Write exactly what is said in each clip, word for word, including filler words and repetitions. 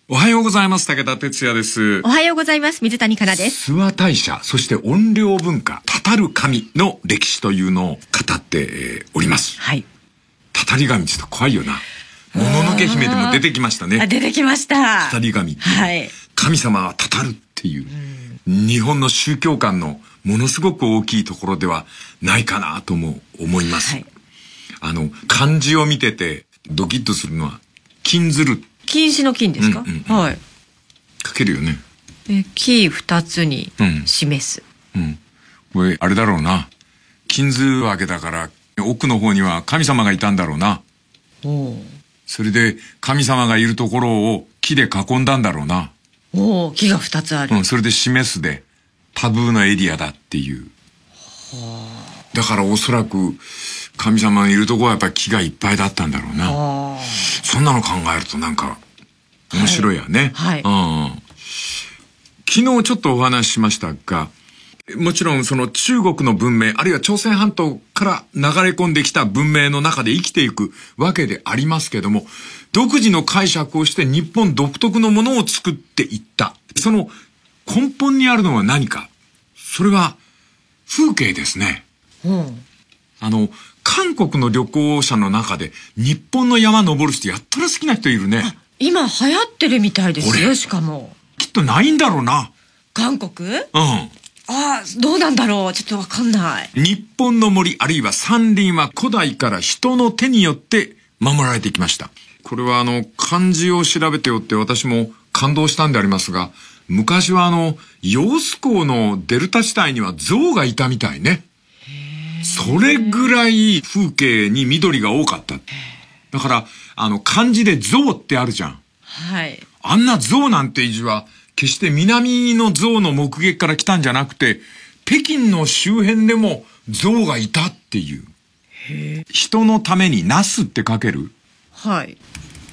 おはようございます。武田哲也です。 おはようございます。水谷香奈です。 諏訪大社、そして怨霊文化、たたる神の歴史というのを語っております。 はい。 たたり神って言うと怖いよな。もののけ姫でも出てきましたね。 あ、出てきました。 たたり神。 はい。 神様はたたるっていう、日本の宗教観のものすごく大きいところではないかなとも思います。はい、あの、漢字を見ててドキッとするのは、金ずる。 金糸の金ですか？うんうんうん、はい。 書けるよね。 え、木二つに示す。 うん。うん。これ、あれだろうな。金図わけだから、奥の方には神様がいたんだろうな。 おそれで、神様がいるところを木で囲んだんだろうな。 お木が二つある。 うん、それで示すで、タブーなエリアだっていう。はあ、だからおそらく、神様がいるところはやっぱり木がいっぱいだったんだろうな。そんなの考えるとなんか面白いよね。 はい。 はい、うん、昨日ちょっとお話ししましたが、もちろんその中国の文明、あるいは朝鮮半島から流れ込んできた文明の中で生きていくわけでありますけども、独自の解釈をして日本独特のものを作っていった。その根本にあるのは何か。それは風景ですね。 うん、 あの、韓国の旅行者の中で日本の山登る人やったら好きな人いるね。 今流行ってるみたいですよ。しかもきっとないんだろうな。 韓国？うん。 ああ、どうなんだろう。ちょっとわかんない。 日本の森あるいは山林は古代から人の手によって守られてきました。これはあの漢字を調べてよって私も感動したんでありますが、昔はあの揚子江のデルタ地帯には象がいたみたいね。それぐらい風景に緑が多かった。だから、あの、漢字で象ってあるじゃん。 はい。 あんな象なんて字は、決して南の象の目撃から来たんじゃなくて、北京の周辺でも象がいたっていう。 へー。 人のためになすって書ける？ はい。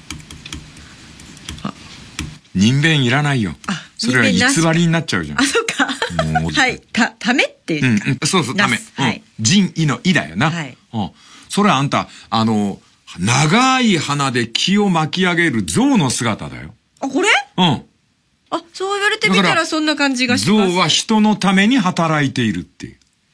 あ、人弁いらないよ。あ、それは偽りになっちゃうじゃん。 あ、そっか。はい。た、ためっていう。 うん、うん、そうそう、ため。はい。人意の意だよな。 はい。 うん。それはあんた、あの、長い鼻で木を巻き上げる象の姿だよ。 あ、これ？ うん。 あ、そう言われてみたらそんな感じがします。 象は人のために働いているっていう。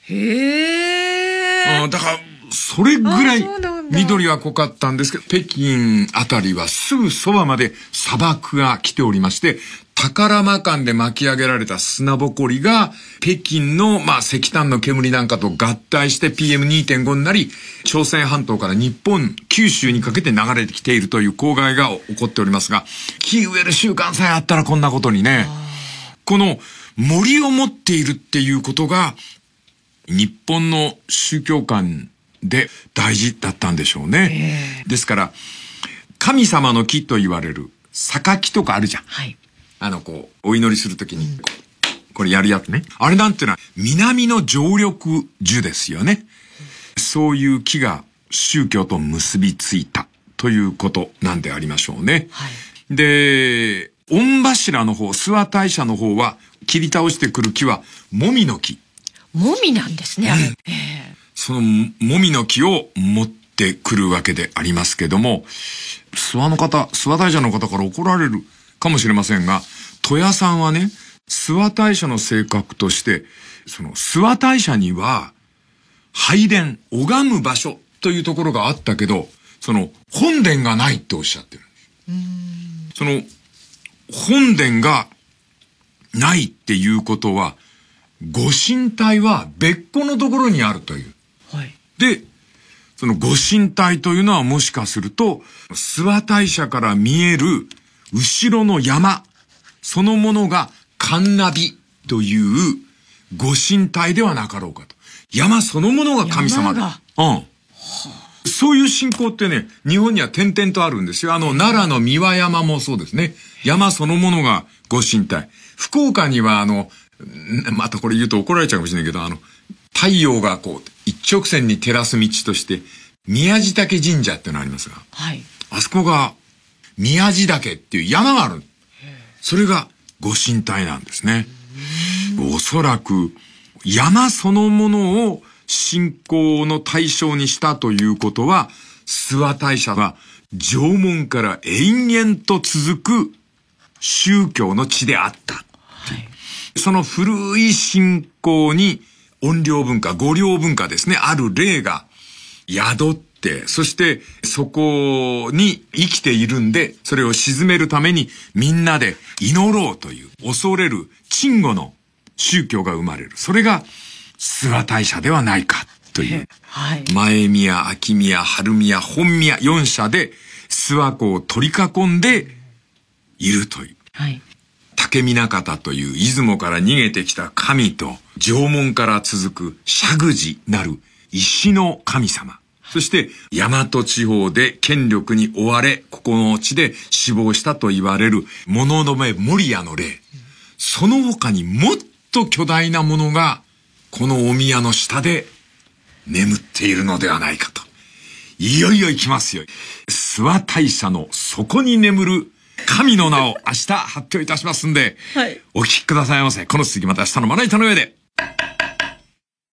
へー。 うん、だから、それぐらい緑は濃かったんですけど、北京あたりはすぐそばまで砂漠が来ておりまして、宝間間で巻き上げられた砂ぼこりが北京のまあ石炭の煙なんかと合体して ピーエムにてんご になり、朝鮮半島から日本、九州にかけて流れてきているという公害が起こっておりますが、木植える習慣さえあったらこんなことにね、この森を持っているっていうことが日本の宗教観で大事だったんでしょうね。ですから神様の木と言われる榊とかあるじゃん。 はい。 あのこうお祈りするときにこうこれやるやつね。あれなんていうのは南の常緑樹ですよね。そういう木が宗教と結びついたということなんでありましょうね。 はい、 で、御柱の方、諏訪大社の方は切り倒してくる木はもみの木。 もみなんですね。あれ。うん、 そのもみの木を持ってくるわけでありますけども、諏訪の方、諏訪大社の方から怒られるかもしれませんが、戸谷さんはね、諏訪大社の性格として、その諏訪大社には拝殿、拝む場所というところがあったけど、その本殿がないっておっしゃってる。 うーん、 その本殿がないっていうことは、ご神体は別個のところにあるという。 はい。 で、そのご神体というのはもしかすると、諏訪大社から見える後ろの山、そのものが神ナビというご神体ではなかろうかと。山そのものが神様だ。うん。はあ、そういう信仰ってね、日本には点々とあるんですよ。あの、奈良の三輪山もそうですね。山そのものがご神体。福岡にはあの、またこれ言うと怒られちゃうかもしれないけど、あの、太陽がこう、一直線に照らす道として、宮地嶽神社ってのありますが、 はい。 あそこが、宮地嶽っていう山がある。それがご神体なんですね。おそらく、山そのものを信仰の対象にしたということは、諏訪大社は縄文から延々と続く宗教の地であった。はい、その古い信仰に怨霊文化、御霊文化ですね、ある霊が宿って、そしてそこに生きているんで、それを鎮めるためにみんなで祈ろうという、恐れる鎮護の宗教が生まれる。それが諏訪大社ではないかという。はい、前宮、秋宮、春宮、本宮よん社で諏訪湖を取り囲んでいるという。はい、竹南方という出雲から逃げてきた神と縄文から続く石神なる石の神様。そして大和地方で権力に追われ、ここの地で死亡したと言われる物留守屋の霊。その他にもっと巨大なものがこのお宮の下で眠っているのではないかと。いよいよ行きますよ。諏訪大社の底に眠る神の名を明日発表いたしますんで、はい、お聞きくださいませ。この続きまた明日のまな板の上で。